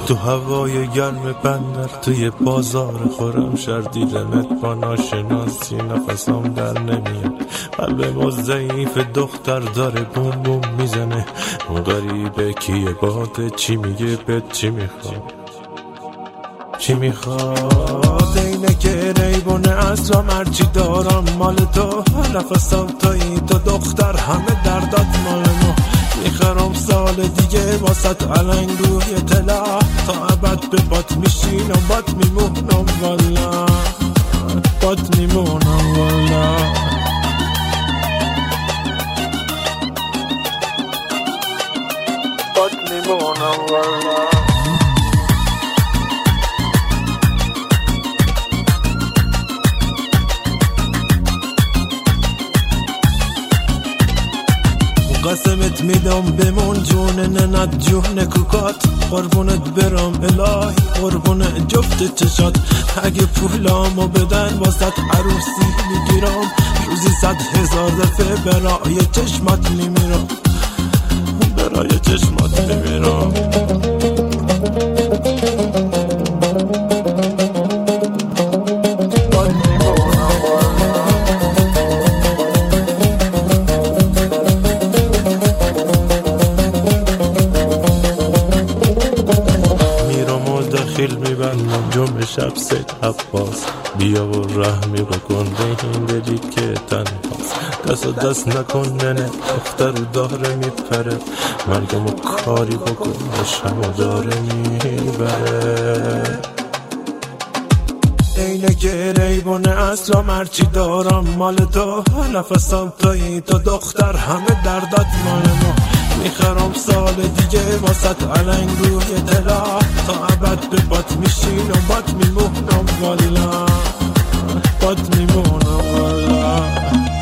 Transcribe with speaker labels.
Speaker 1: تو هوای گرم بندر توی بازار خورم شهر دیدمت با ناشناسی نفسم در نمیاد. قلبم ضعیف دختر داره بوم بوم میزنه. اون غریبه کیه باده چی میگه بهت چی میخواد چی میخواد. اینه که ریبونه اصلا هرچی دارم مال تو. نفسم توی تو دختر همه دردات مال ما. میخرم سال دیگه واسط علنگ روی طلا. تا ابد به بات میشینم بات میمونم والا. بات میمونم والا. بات میمونم والا. قسمت میدم بمون جون ننت جون کوکات. قربونت برم الهی قربون جفت چشات. اگه پولامو بدن واسط عروسی میگیرم. روزی 100,000 دفعه برای چشمات میمیرم. برای چشمات میمیرم. خیل میبندم جمعه شب سید عباس. بیا و رحمی بکن به این دلی که تنهاست. دست و دست نکن ننه دختر داره میپره. مرگمو کاری بکن عشقمو داره میبره. اینه که ریبونه اصلا مرچی دارم مال تو. نفسم توی تو دختر همه دردات مال ما. میخرم سال دیگه واسط علنگ روی طلا. تا ابد به بات میشینم بات میمونم والا. بات میمونم والا.